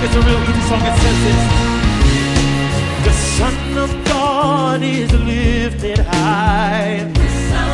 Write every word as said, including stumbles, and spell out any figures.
It's a real easy song. It says this. The Son of God is lifted high.